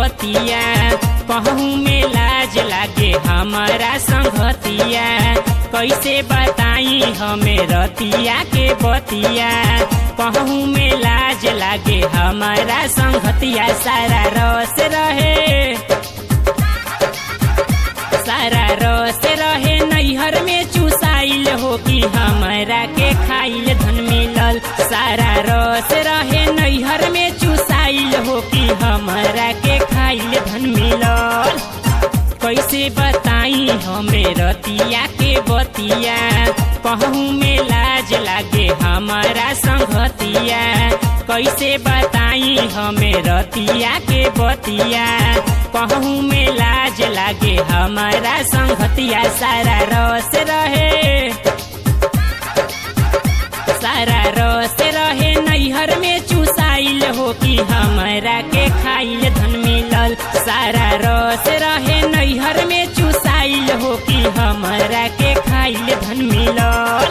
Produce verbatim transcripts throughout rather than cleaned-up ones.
बतिया कहूँ में लाज लागे हमारा संगतिया कैसे बताई हमें रतिया के बतिया कहूँ में लाज लागे हमारा संगतिया सारा रस रहे सारा रस रहे नैहर में चुसाइल हो कि हमारा के खाइल धन मिलल सारा रस रहे नैहर में चुसाइल हो कि हमारा के खाइल धन मिलल कैसे बताई हमें रतिया के बतिया कहूँ में लाज लागे हमारा संगतिया कैसे बताई हमें रतिया के बतिया कहूँ में लाज लागे हमारा संगतिया सारा रस रहे सारा रस रहे नैहर में चुसाइल हो कि हमारा के खाइल धन मिलल सारा रस रहे नैहर में चुसाइल हो कि हमारा के खाइल धन मिलल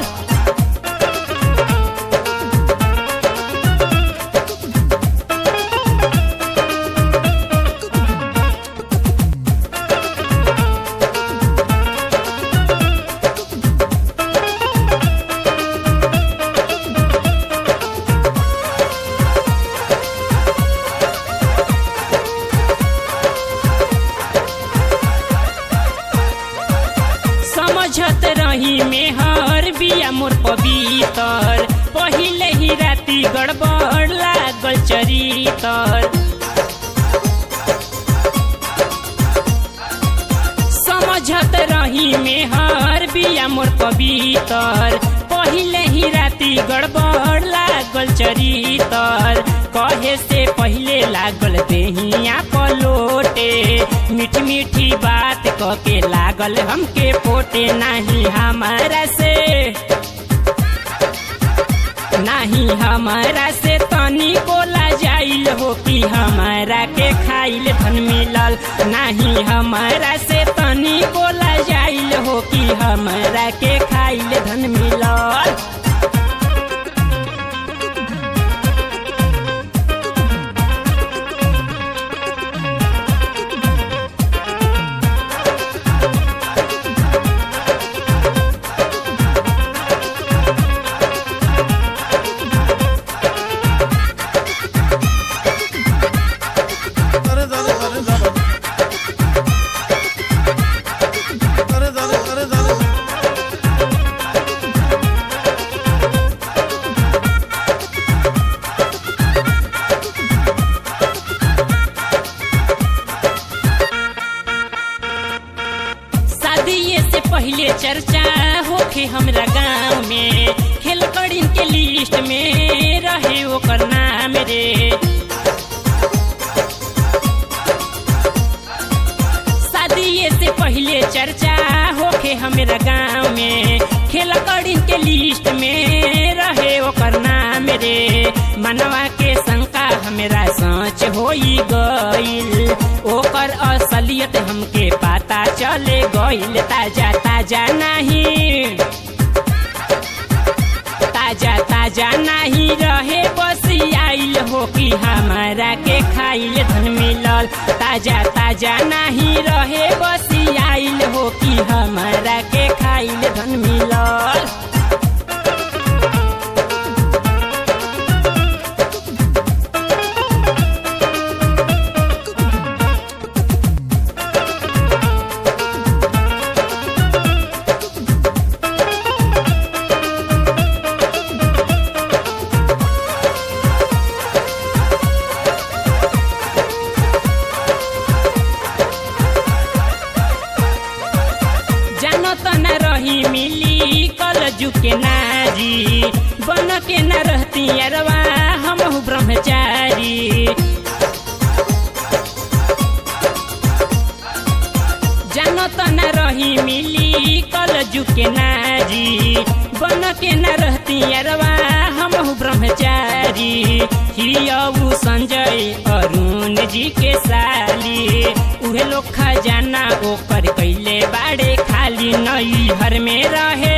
समझत रही में हर बिया मोर पवितर पहिले ही राती गड़बड़ लागल चरितर समझत रही में हर बिया मोर पवितर पहिले ही राती गड़बड़ लागल चरितर कहे से पहिले लागल देहिया पलोटे मीठी मीठी बात कके लागल हमके पोटे नहीं हमारा से नहीं हमारा से तनी को लाजाइल हो कि हमारा के खाइल धन मिलल नहीं हमारा से तनी को लाजाइल हो कि हमारा के खाइल धन मिलल पहिले चर्चा होखे हमरा गाँव में खेल कड़ीन के लिस्ट में रहे ओकर नाम रे शादी से पहिले चर्चा होखे हमरा गाँव में खेल कड़ीन के लिस्ट में रहे ओकर नाम रे मनवा के शंका हमरा सच होई गइल ओकर असलियत हमके पता चले गइल ताजा ताजा नहीं ताजा ताजा नहीं रहे बसियाइल हो कि हमारा के खाइल धन मिलल ताजा ताजा नहीं रहे बसियाइल हो कि हमारा के खाइल धन मिलल मिली कलजु के नारी बन के न रहती अरवा हम ब्रह्मचारी जानत न रही मिली कलजु के नारी बन के न रहती अरवा हम ब्रह्मचारी हियऊ संजय अरुण जी के साली उहे लोग खजाना ओकर कैले बाड़े खाली नई हर में रहे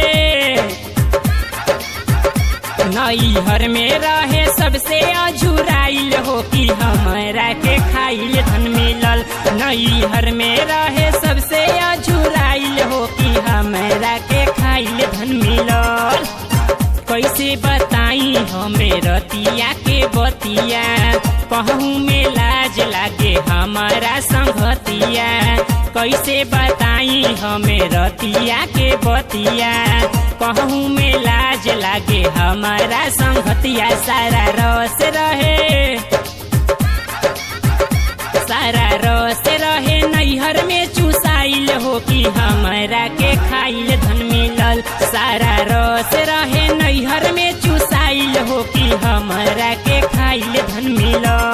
नई हर में रहे सबसे अझुराइल हो कि हमारा के खाइल धन मिलल नैहर में रहे सबसे अझुराइल हो कि हमरा के खाइल धन मिलल। कैसे बताई हमें रतिया के बतिया, कहूँ में लाज लागे हमारा संगतिया। कैसे बताई हमें रतिया के बतिया, कहूँ में लाज लागे हमारा संगतिया। सारा रस रहे सारा रस रहे नैहर में चुसाइल हो कि हमरा के खाइल धन मिलल। सारा रस रहे नैहर में चुसाइल हो कि हमरा के खाइल धन मिलल।